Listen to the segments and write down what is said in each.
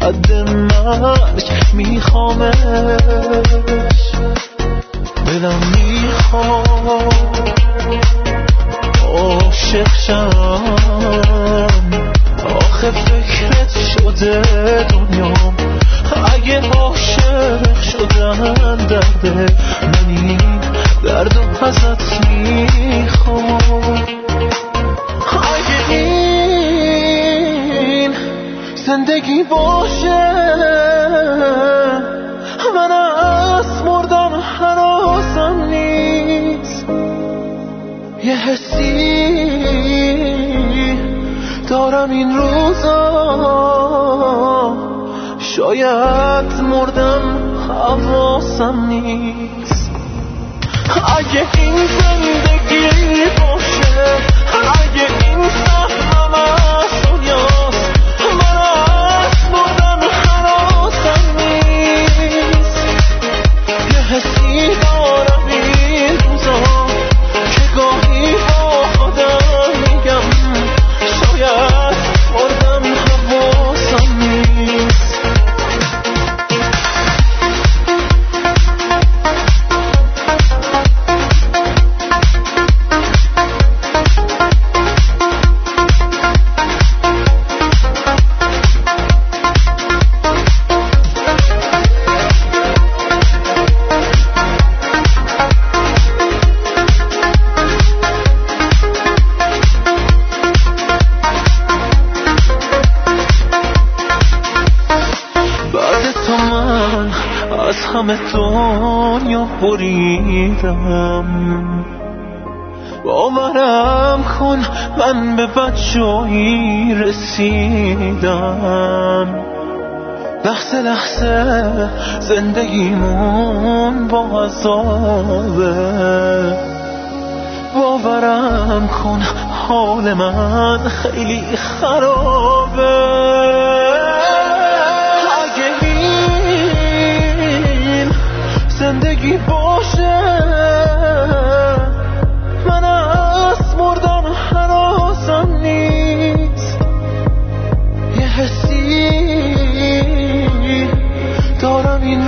حد مرگ میخوامش، دلم میخواد عاشق شم، آخه فکرت شده دنیام، اگه عاشق شدن درده، من این دردو ازت میخوام. اگه این زندگی باشه، من از مردن هنوزم نیست، یه حسی دارم این روزا، شاید مردم حواسم نیست. اگه این زندگی باشه، اگه این سهمم از دنیاست، من از مردم حواسم نیست، یه حسی دارم این روزا که گاهی با خودم میگم شاید مردم حواسم نیست. همه دنیا بریدم، باورم کن من به بدجایی رسیدم، لحظه لحظه زندگیمون با عذابه، باورم کن حال من خیلی خرابه. زندگی باشه، من از مردن هنوزم نیست، یه حسی دارم این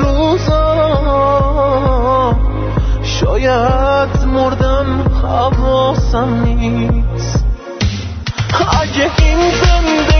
روزا، شاید مردم حواسم نیست. اگه این زندگی